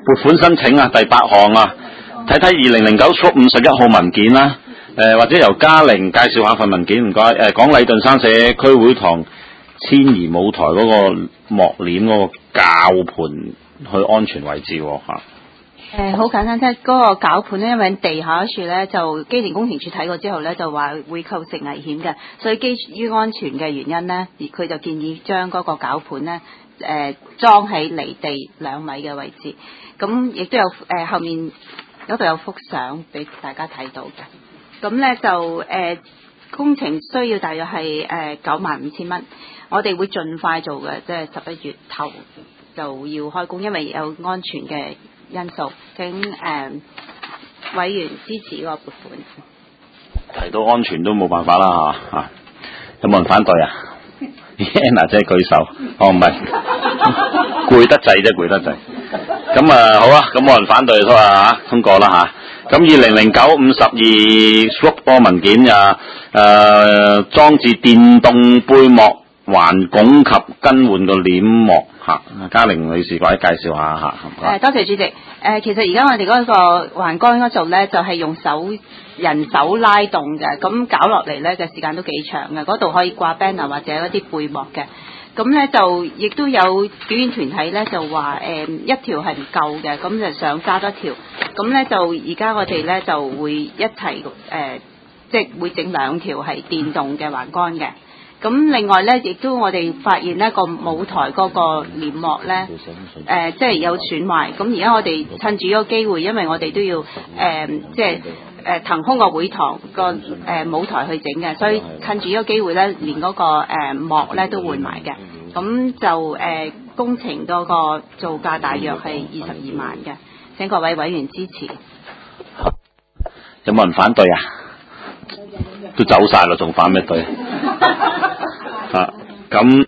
撥款申請啊，第8項啊，睇睇2009/51號文件啦，或者由嘉玲介紹下份文件，唔該。講禮頓山社區會堂遷移舞台嗰個幕簾嗰個絞盤去安全位置喎嚇。 好簡單啫，嗰個絞盤咧，因為地下嗰處咧，就機電工程署睇過之後咧，就話會構成危險嘅，所以基於安全嘅原因咧，佢就建議將嗰個絞盤咧，裝喺離地2米嘅位置。咁亦都有後面嗰度有幅相俾大家睇到嘅。咁咧就工程需要大約係95,000蚊，我哋會盡快做嘅，即係11月頭就要開工，因為有安全嘅因素，請委員支持嗰個撥款。 提到安全都冇辦法啦嚇，有冇人反對啊？Anna 姐舉手，唔係，攰得滯啫，攰得滯。咁好啊，咁冇人反對通過啦嚇。咁2009/52 SWOT 波文件裝置電動背幕環拱及更換個簾幕嚇。嘉玲女士，或者介紹下嚇。 多謝主席。其實而家我哋嗰個環杆嗰度咧，就係用人手拉動嘅，咁搞落嚟咧嘅時間都幾長嘅。嗰度可以掛 banner 或者一啲背幕嘅。咁咧就亦都有表演團體咧就話一條係唔夠嘅，咁就想加多條。咁咧就而家我哋咧就會一齊即係會整2條係電動嘅環杆嘅。咁另外咧，亦都我哋發現呢個舞台嗰個簾幕咧，即係有損壞。咁而家我哋趁住呢個機會，因為我哋都要即係騰空個會堂個舞台去整嘅，所以趁住呢個機會咧，連嗰個幕咧都換埋嘅。咁就工程嗰個造價大約係22萬嘅，請各位委員支持。 有冇人反對啊？都走晒啦，仲反咩對？咁